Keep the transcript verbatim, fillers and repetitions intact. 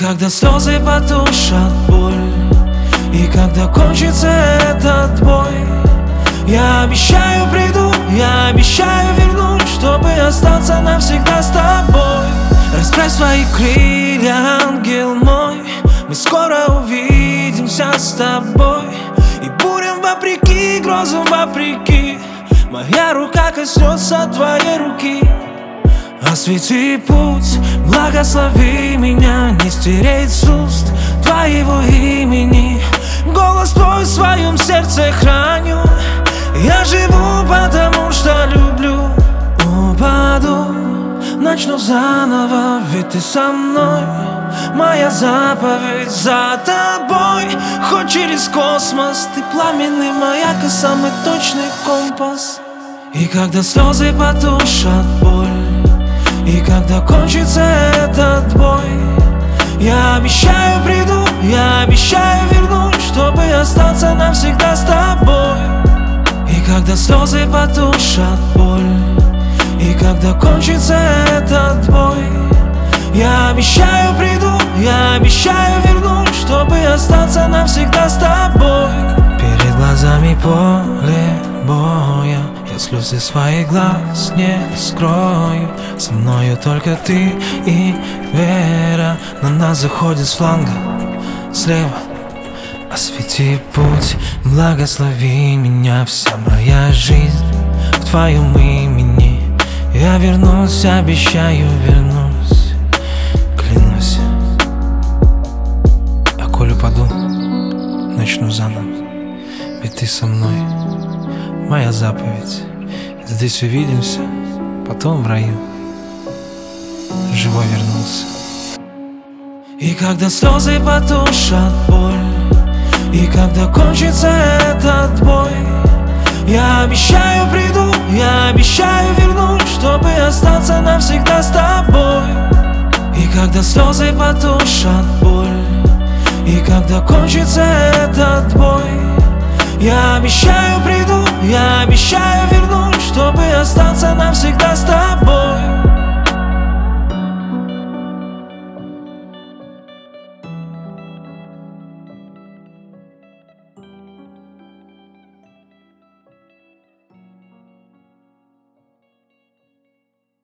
когда слезы потушат боль, и когда кончится этот бой, я обещаю приду, я обещаю вернусь, чтобы остаться навсегда с тобой. Расправь свои крылья, ангел мой, мы скоро увидимся с тобой. И бурям вопреки, грозам вопреки, моя рука коснется твоей руки. Освети путь, благослови меня, не стереть с уст твоего имени. Голос твой в своем сердце храню, я живу, потому что люблю. Упаду, начну заново, ведь ты со мной. Моя заповедь за тобой. Хоть через космос, ты пламенный маяк и самый точный компас. И когда слезы потушат боль, и когда кончится этот бой, я обещаю приду, я обещаю вернусь, чтобы остаться навсегда с тобой. И когда слезы потушат боль, и когда кончится этот бой, я обещаю приду, я обещаю вернусь, чтобы остаться навсегда с тобой. Перед глазами поле боя, я слезы своих глаз не скрою. Со мною только ты и вера, на нас заходит с фланга слева. Освети путь, благослови меня, вся моя жизнь в твоем имени. Я вернусь, обещаю вернусь, клянусь. А коль упаду, начну заново, ведь ты со мной. Моя заповедь, здесь увидимся, потом в раю. Живой вернулся. И когда слезы потушат боль, и когда кончится этот бой, я обещаю приду, я обещаю вернусь, чтобы остаться навсегда с тобой. И когда слезы потушат боль, и когда кончится этот бой, я обещаю приду, я обещаю вернусь, чтобы остаться навсегда с тобой.